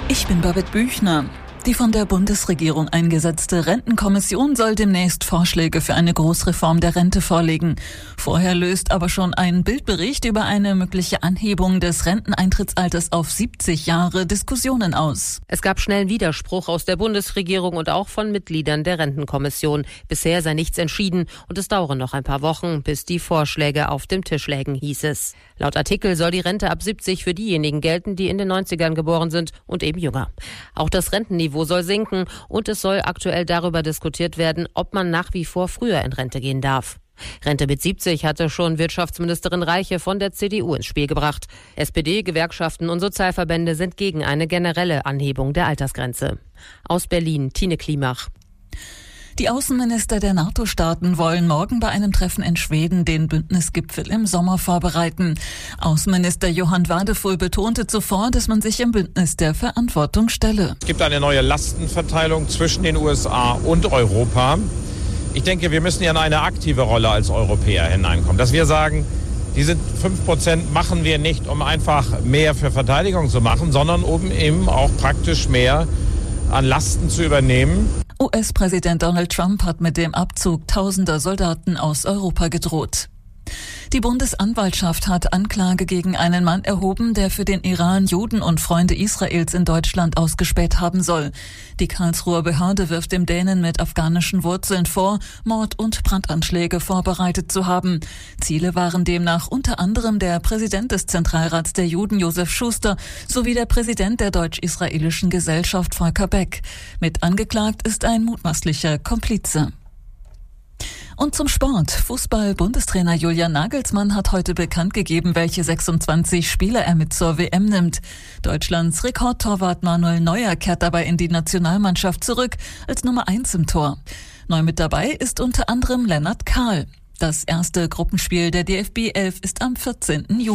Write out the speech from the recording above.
Ich bin Babette Büchner. Die von der Bundesregierung eingesetzte Rentenkommission soll demnächst Vorschläge für eine Großreform der Rente vorlegen. Vorher löst aber schon ein Bildbericht über eine mögliche Anhebung des Renteneintrittsalters auf 70 Jahre Diskussionen aus. Es gab schnellen Widerspruch aus der Bundesregierung und auch von Mitgliedern der Rentenkommission. Bisher sei nichts entschieden und es dauere noch ein paar Wochen, bis die Vorschläge auf dem Tisch lägen, hieß es. Laut Artikel soll die Rente ab 70 für diejenigen gelten, die in den 90ern geboren sind und eben jünger. Auch das Rentenniveau soll sinken und es soll aktuell darüber diskutiert werden, ob man nach wie vor früher in Rente gehen darf. Rente mit 70 hatte schon Wirtschaftsministerin Reiche von der CDU ins Spiel gebracht. SPD, Gewerkschaften und Sozialverbände sind gegen eine generelle Anhebung der Altersgrenze. Aus Berlin, Tine Klimach. Die Außenminister der NATO-Staaten wollen morgen bei einem Treffen in Schweden den Bündnisgipfel im Sommer vorbereiten. Außenminister Johan Wadefull betonte zuvor, dass man sich im Bündnis der Verantwortung stelle. Es gibt eine neue Lastenverteilung zwischen den USA und Europa. Ich denke, wir müssen ja in eine aktive Rolle als Europäer hineinkommen. Dass wir sagen, diese 5% machen wir nicht, um einfach mehr für Verteidigung zu machen, sondern um eben auch praktisch mehr an Lasten zu übernehmen. US-Präsident Donald Trump hat mit dem Abzug tausender Soldaten aus Europa gedroht. Die Bundesanwaltschaft hat Anklage gegen einen Mann erhoben, der für den Iran Juden und Freunde Israels in Deutschland ausgespäht haben soll. Die Karlsruher Behörde wirft dem Dänen mit afghanischen Wurzeln vor, Mord- und Brandanschläge vorbereitet zu haben. Ziele waren demnach unter anderem der Präsident des Zentralrats der Juden, Josef Schuster, sowie der Präsident der deutsch-israelischen Gesellschaft, Volker Beck. Mit angeklagt ist ein mutmaßlicher Komplize. Und zum Sport. Fußball-Bundestrainer Julian Nagelsmann hat heute bekannt gegeben, welche 26 Spieler er mit zur WM nimmt. Deutschlands Rekordtorwart Manuel Neuer kehrt dabei in die Nationalmannschaft zurück als Nummer 1 im Tor. Neu mit dabei ist unter anderem Lennart Kahl. Das erste Gruppenspiel der DFB 11 ist am 14. Juni.